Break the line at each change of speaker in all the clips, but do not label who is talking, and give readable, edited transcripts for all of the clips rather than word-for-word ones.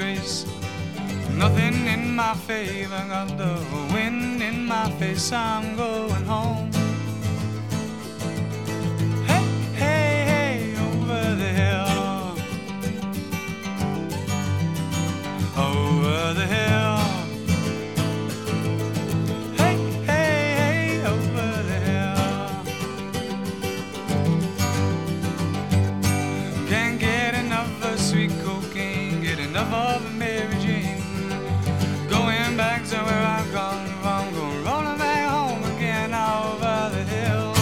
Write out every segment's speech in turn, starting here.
disgrace. Nothing in my favor, got the wind in my face, I'm going home. Hey, hey, hey, over the hill, over the hill. Hey, hey, hey, over the hill. Can't get enough of sweet cocaine, get enough of a Mary Jane. Going back to where I've come from, going rolling back home again over the hill.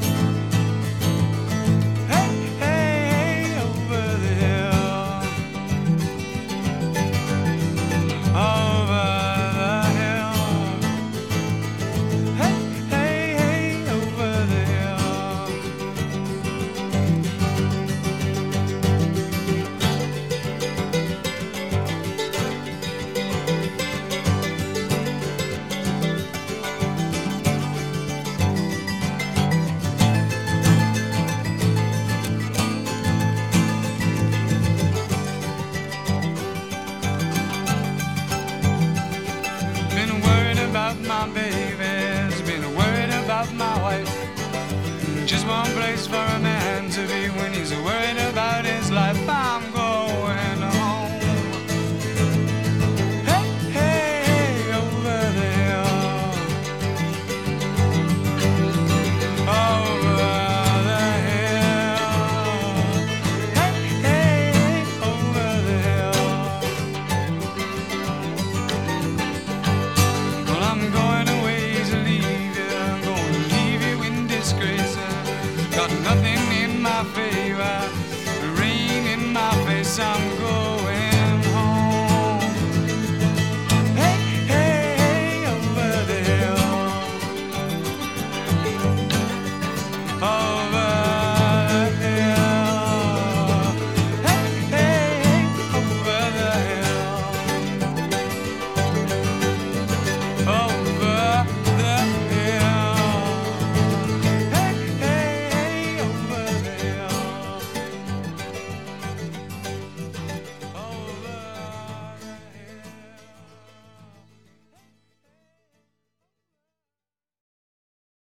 Hey, hey, hey, over the hill, over the hill. Hey, hey, hey, over the hill. Been worried about my babies, been worried about my wife. Just one place for a man to be when he's worried about his life. I'm going home. Hey, hey, hey, over the hill, over the hill. Hey, hey, hey, over the hill. Well, I'm going away to leave you, I'm going to leave you in disgrace. Got nothing in my favor, rain in my face, I'm